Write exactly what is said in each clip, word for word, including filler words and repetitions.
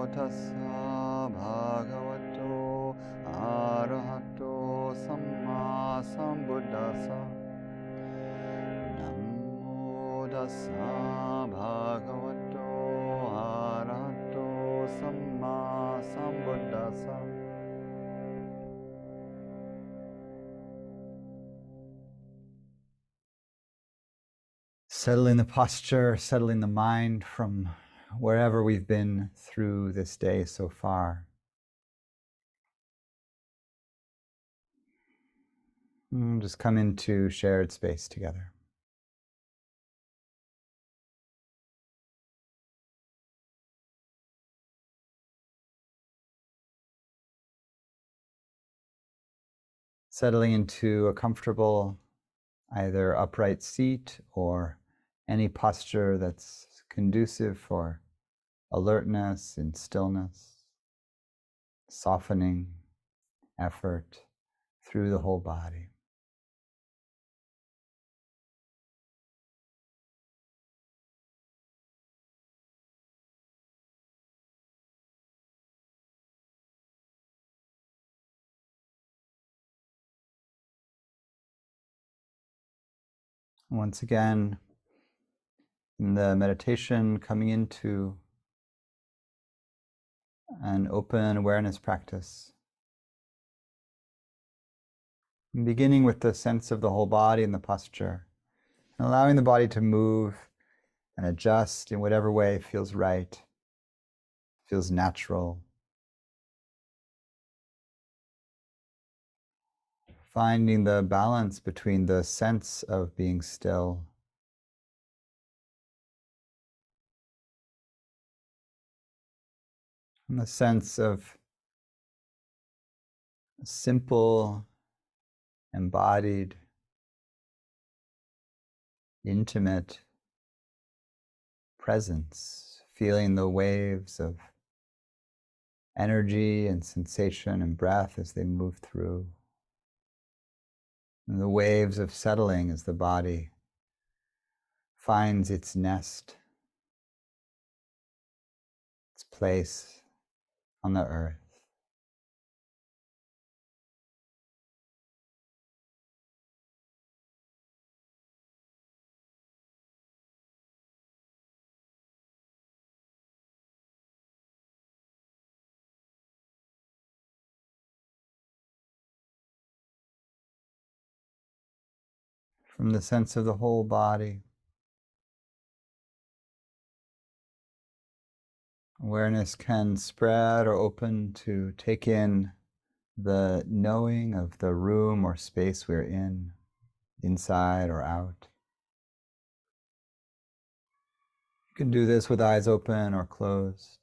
tassa bhagavato arahato samma sambuddhassa. Namo tassa bhagavato arahato samma sambuddhassa. Settling the posture, settling the mind from wherever we've been through this day so far. And just come into shared space together. Settling into a comfortable, either upright seat or any posture that's conducive for alertness and stillness, softening effort through the whole body. Once again, in the meditation, coming into an open awareness practice, beginning with the sense of the whole body and the posture, and allowing the body to move and adjust in whatever way feels right, feels natural. Finding the balance between the sense of being still and the sense of simple, embodied, intimate presence, feeling the waves of energy and sensation and breath as they move through, and the waves of settling as the body finds its nest, its place on the earth. From the sense of the whole body, awareness can spread or open to take in the knowing of the room or space we're in, inside or out. You can do this with eyes open or closed.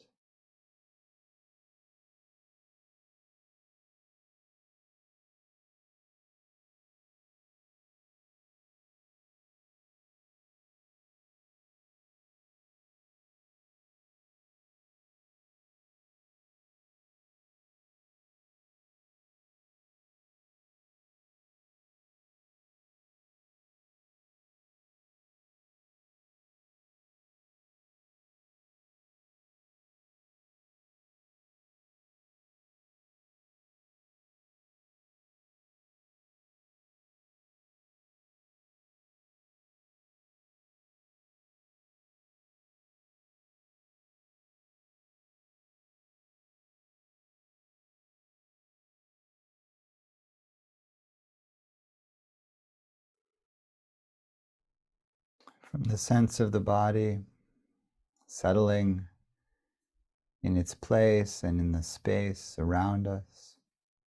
From the sense of the body settling in its place and in the space around us,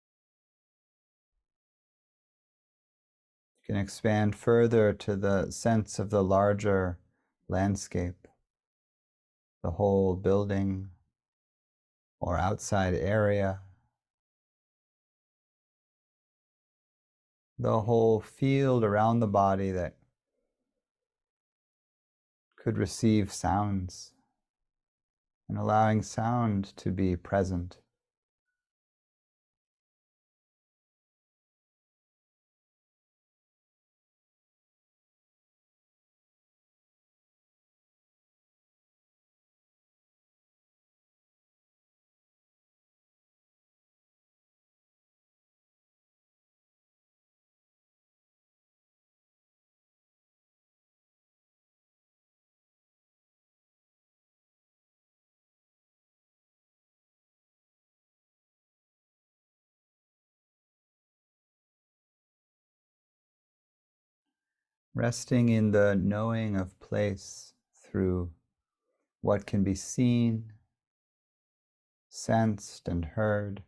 you can expand further to the sense of the larger landscape, the whole building or outside area, the whole field around the body that could receive sounds, and allowing sound to be present. Resting in the knowing of place through what can be seen, sensed, and heard.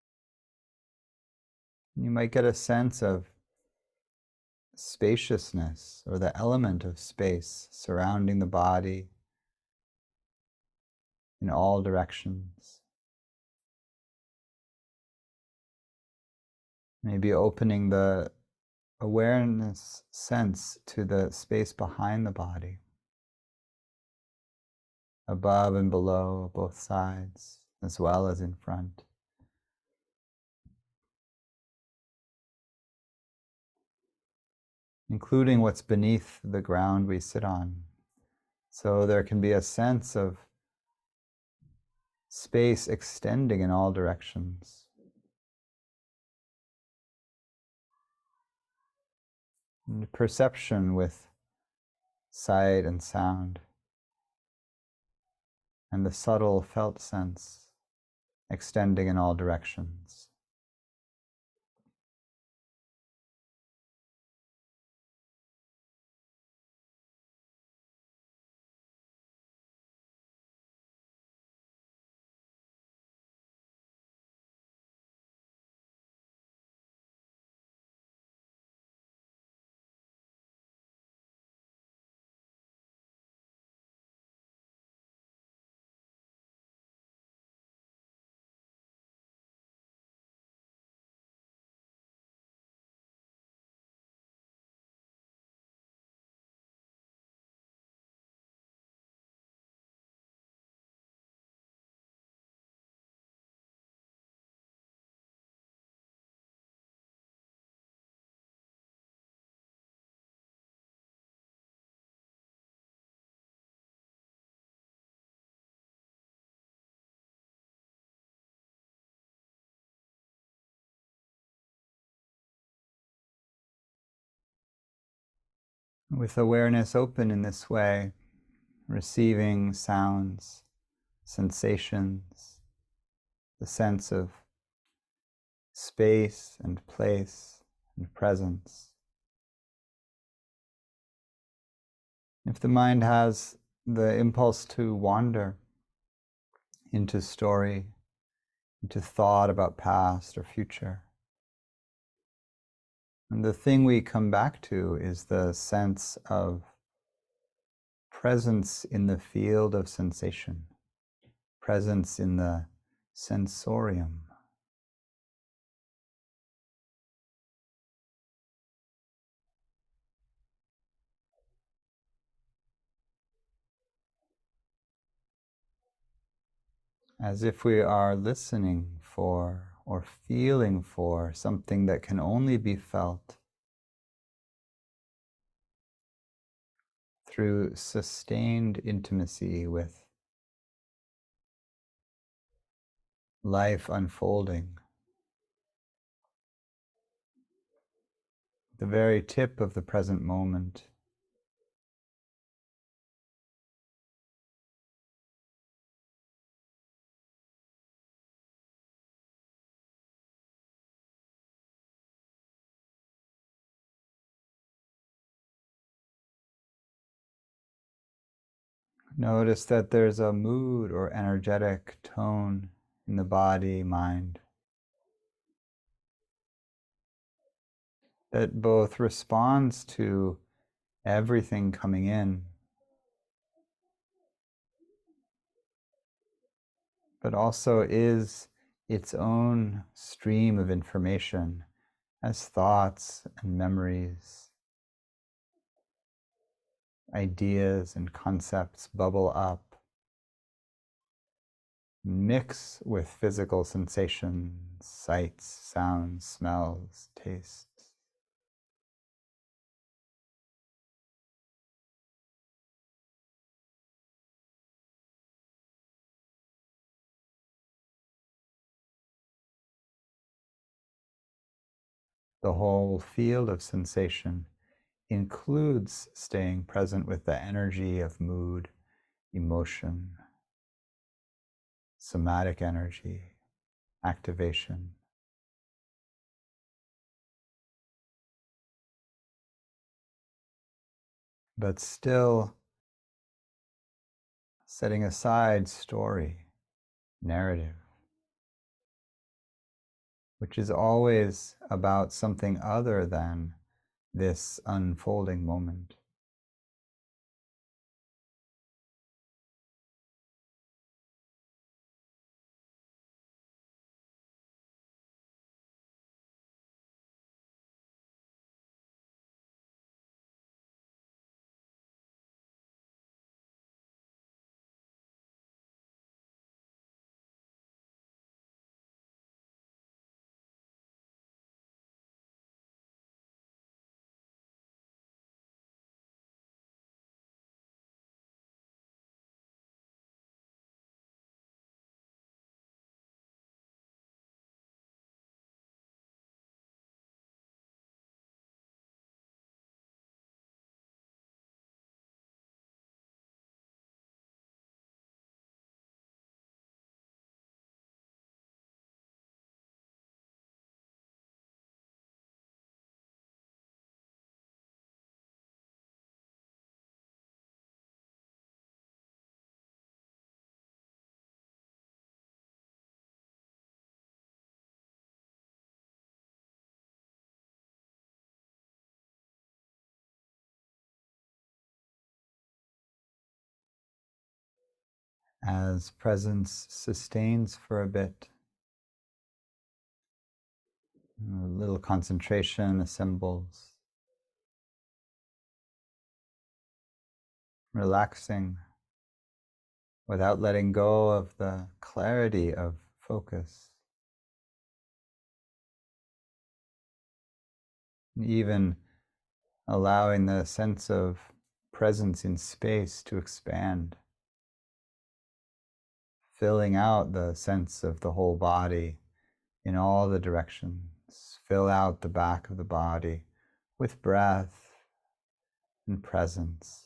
You might get a sense of spaciousness or the element of space surrounding the body in all directions. Maybe opening the awareness sense to the space behind the body, above and below, both sides, as well as in front. Including what's beneath the ground we sit on. So there can be a sense of space extending in all directions. And perception with sight and sound. And the subtle felt sense extending in all directions. With awareness open in this way, receiving sounds, sensations, the sense of space and place and presence. If the mind has the impulse to wander into story, into thought about past or future, and the thing we come back to is the sense of presence in the field of sensation, presence in the sensorium. As if we are listening for or feeling for something that can only be felt through sustained intimacy with life unfolding. The very tip of the present moment. Notice that there's a mood or energetic tone in the body, mind, that both responds to everything coming in, but also is its own stream of information as thoughts and memories, ideas and concepts bubble up, mix with physical sensations, sights, sounds, smells, tastes. The whole field of sensation includes staying present with the energy of mood, emotion, somatic energy, activation. but still setting aside story, narrative, which is always about something other than this unfolding moment. As presence sustains for a bit, a little concentration assembles, relaxing without letting go of the clarity of focus, even allowing the sense of presence in space to expand, filling out the sense of the whole body in all the directions. Fill out the back of the body with breath and presence.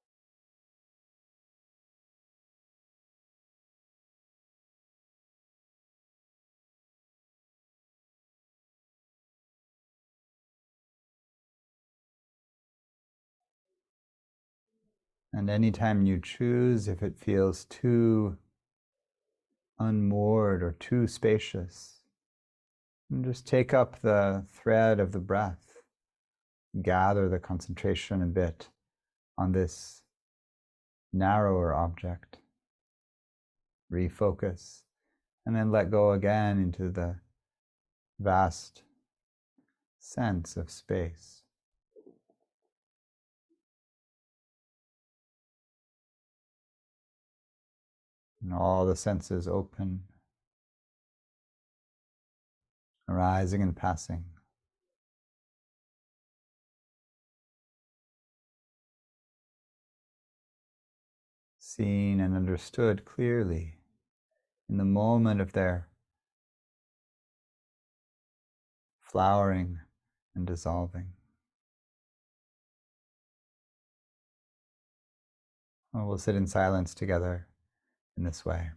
And anytime you choose, if it feels too unmoored or too spacious, just take up the thread of the breath, gather the concentration a bit on this narrower object, refocus, and then let go again into the vast sense of space. And all the senses open, arising and passing. Seen and understood clearly in the moment of their flowering and dissolving. And we'll sit in silence together in this way.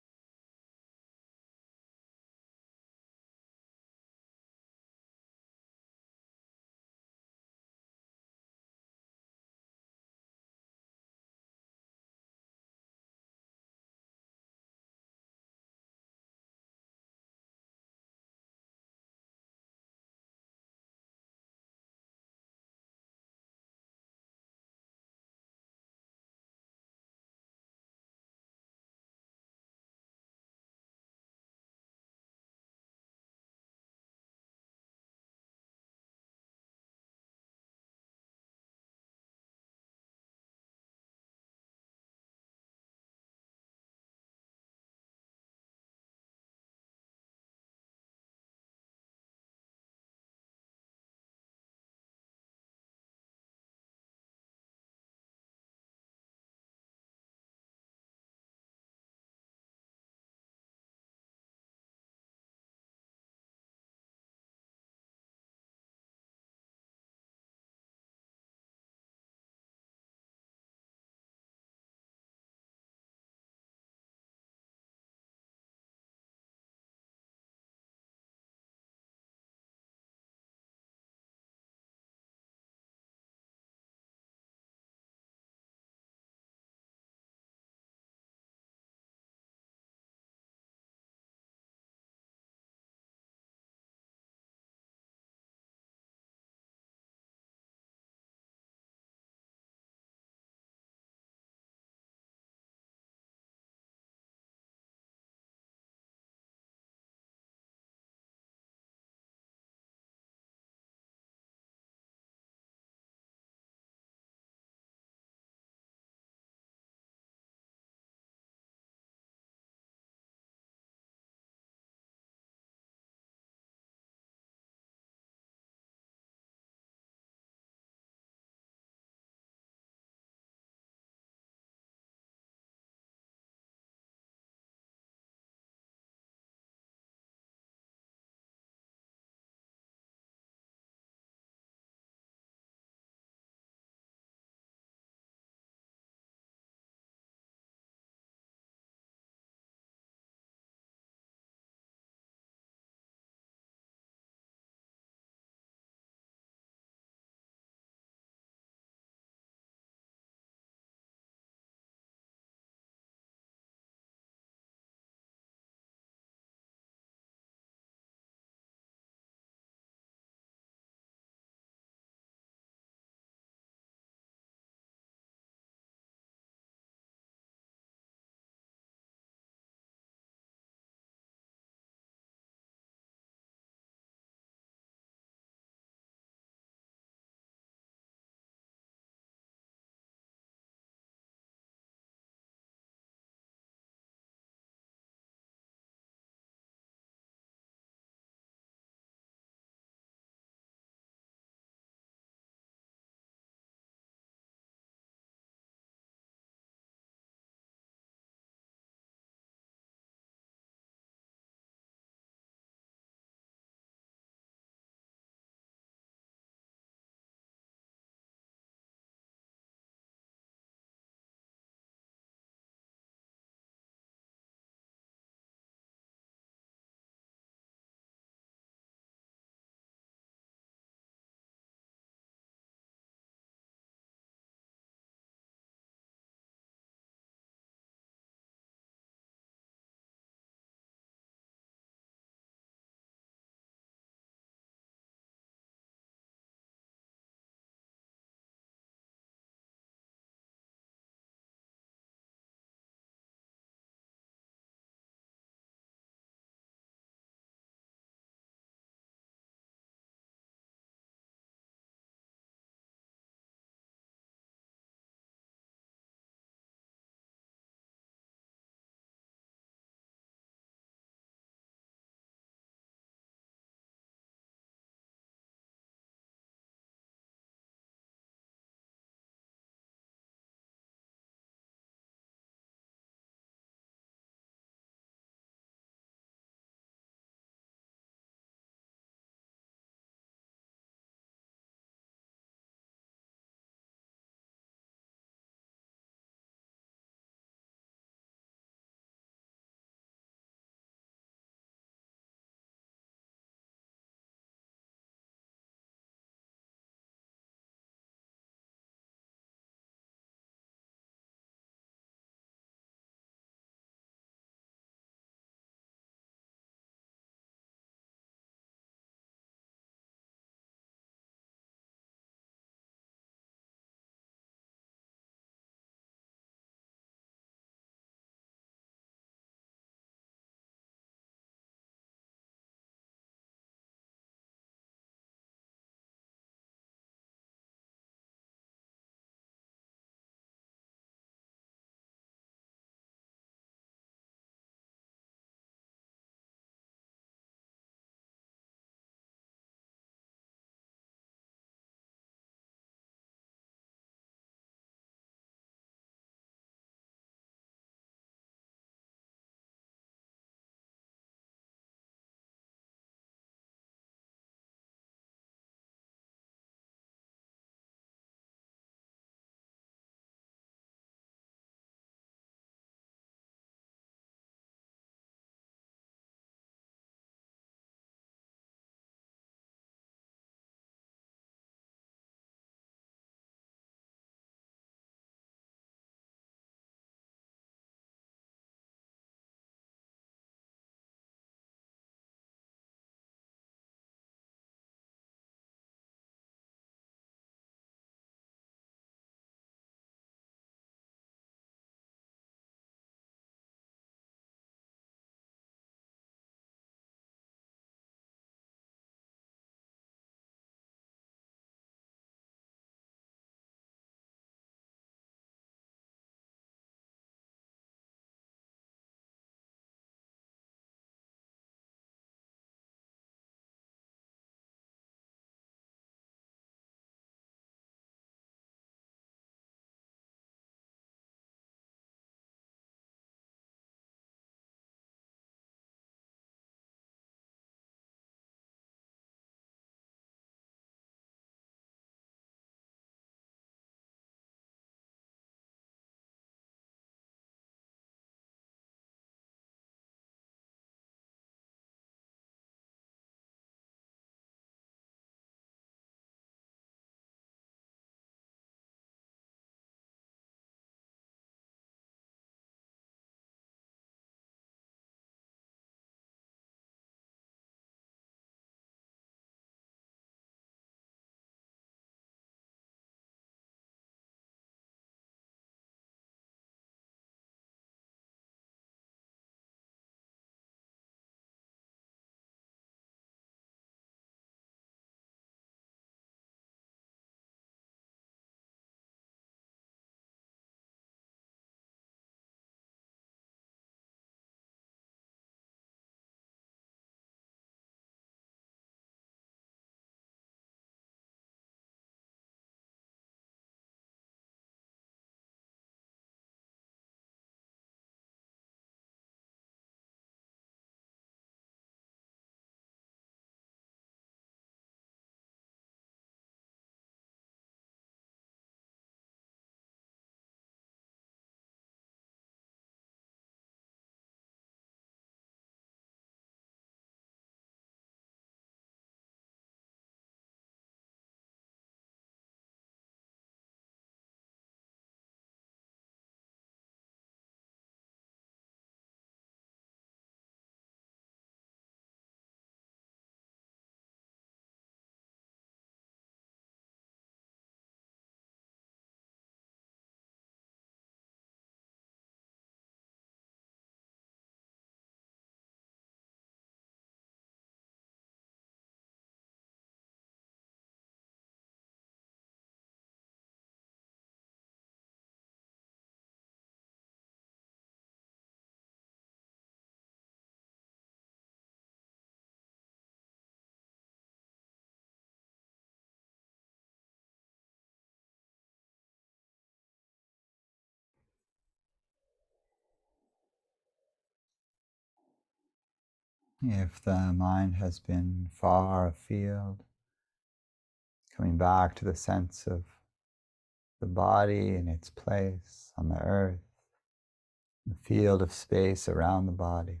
If the mind has been far afield, coming back to the sense of the body in its place on the earth, the field of space around the body.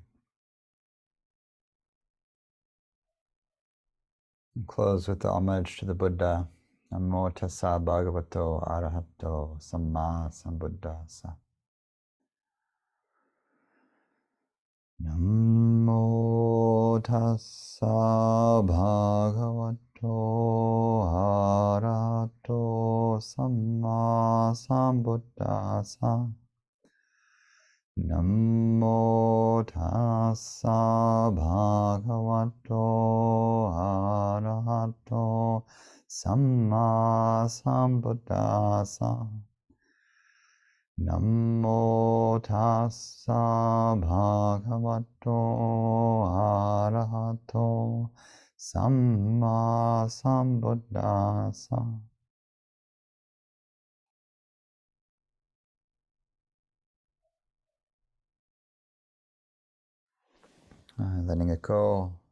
And close with the homage to the Buddha. Namo tassa bhagavato arahato samma sambuddhassa. Namo tassa bhagavato arahato samma sambuddhassa. Namo tassa bhagavato arahato samma sambuddhassa. Namo tassa bhagavato arahato samma sambuddhassa. Uh, letting it go.